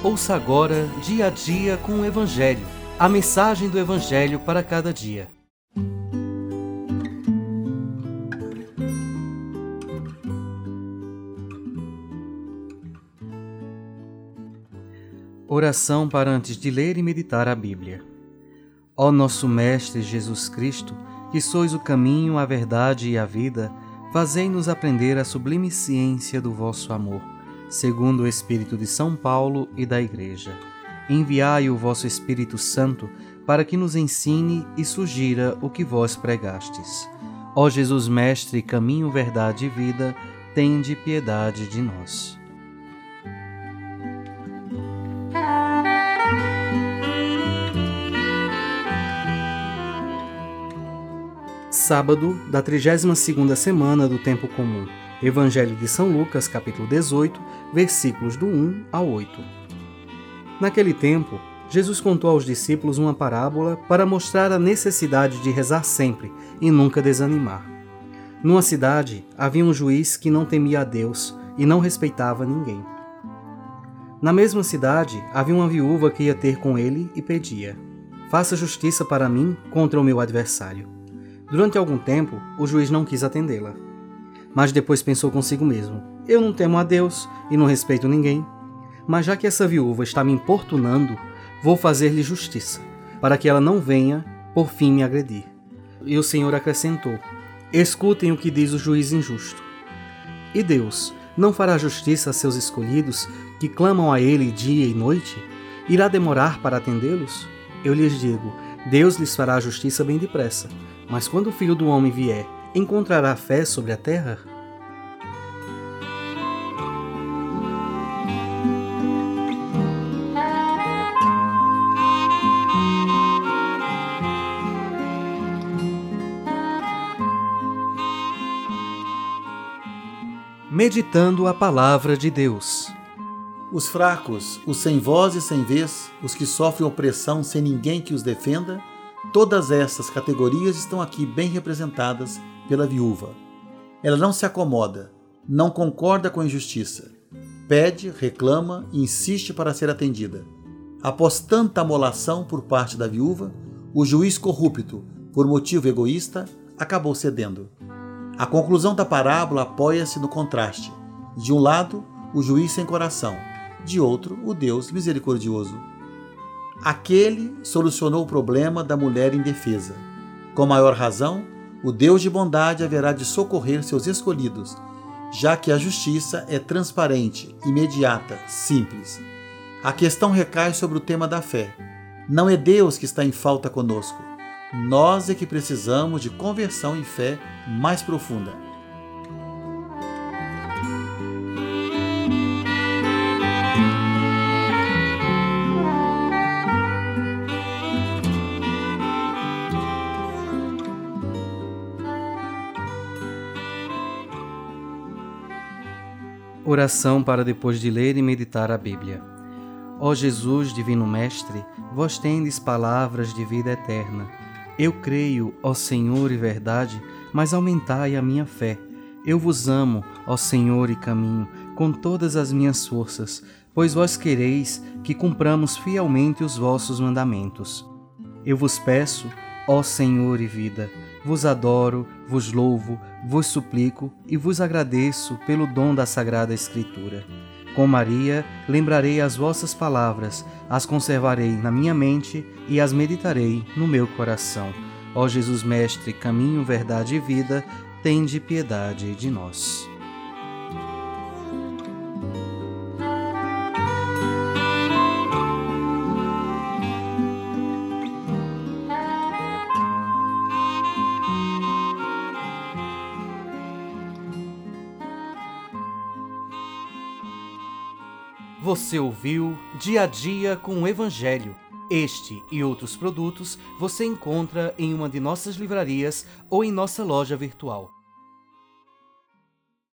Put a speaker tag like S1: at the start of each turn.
S1: Ouça agora Dia a Dia com o Evangelho, a mensagem do Evangelho para cada dia. Oração para antes de ler e meditar a Bíblia. Ó nosso Mestre Jesus Cristo, que sois o caminho, a verdade e a vida, fazei-nos aprender a sublime ciência do vosso amor, segundo o Espírito de São Paulo e da Igreja. Enviai o vosso Espírito Santo para que nos ensine e sugira o que vós pregastes. Ó Jesus Mestre, caminho, verdade e vida, tende piedade de nós. Sábado da 32ª semana do Tempo Comum. Evangelho de São Lucas, capítulo 18, versículos do 1 ao 8. Naquele tempo, Jesus contou aos discípulos uma parábola para mostrar a necessidade de rezar sempre e nunca desanimar. Numa cidade, havia um juiz que não temia a Deus e não respeitava ninguém. Na mesma cidade, havia uma viúva que ia ter com ele e pedia: "Faça justiça para mim contra o meu adversário." Durante algum tempo, o juiz não quis atendê-la. Mas depois pensou consigo mesmo: "Eu não temo a Deus e não respeito ninguém. Mas já que essa viúva está me importunando, vou fazer-lhe justiça, para que ela não venha, por fim, me agredir." E o Senhor acrescentou: "Escutem o que diz o juiz injusto. E Deus não fará justiça a seus escolhidos, que clamam a Ele dia e noite? Irá demorar para atendê-los? Eu lhes digo, Deus lhes fará justiça bem depressa. Mas quando o Filho do Homem vier, encontrará fé sobre a terra?" Meditando a Palavra de Deus.
S2: Os fracos, os sem voz e sem vez, os que sofrem opressão sem ninguém que os defenda, todas essas categorias estão aqui bem representadas pela viúva. Ela não se acomoda, não concorda com a injustiça. Pede, reclama e insiste para ser atendida. Após tanta amolação por parte da viúva, o juiz corrupto, por motivo egoísta, acabou cedendo. A conclusão da parábola apoia-se no contraste. De um lado, o juiz sem coração, de outro, o Deus misericordioso. Aquele solucionou o problema da mulher indefesa. Com maior razão, o Deus de bondade haverá de socorrer seus escolhidos, já que a justiça é transparente, imediata, simples. A questão recai sobre o tema da fé. Não é Deus que está em falta conosco. Nós é que precisamos de conversão e fé mais profunda.
S1: Oração para depois de ler e meditar a Bíblia. Ó Jesus, Divino Mestre, vós tendes palavras de vida eterna. Eu creio, ó Senhor, e verdade, mas aumentai a minha fé. Eu vos amo, ó Senhor, e caminho, com todas as minhas forças, pois vós quereis que cumpramos fielmente os vossos mandamentos. Eu vos peço, ó Senhor e vida, vos adoro, vos louvo, vos suplico e vos agradeço pelo dom da Sagrada Escritura. Com Maria, lembrarei as vossas palavras, as conservarei na minha mente e as meditarei no meu coração. Ó Jesus Mestre, caminho, verdade e vida, tende piedade de nós. Você ouviu Dia a Dia com o Evangelho. Este e outros produtos você encontra em uma de nossas livrarias ou em nossa loja virtual.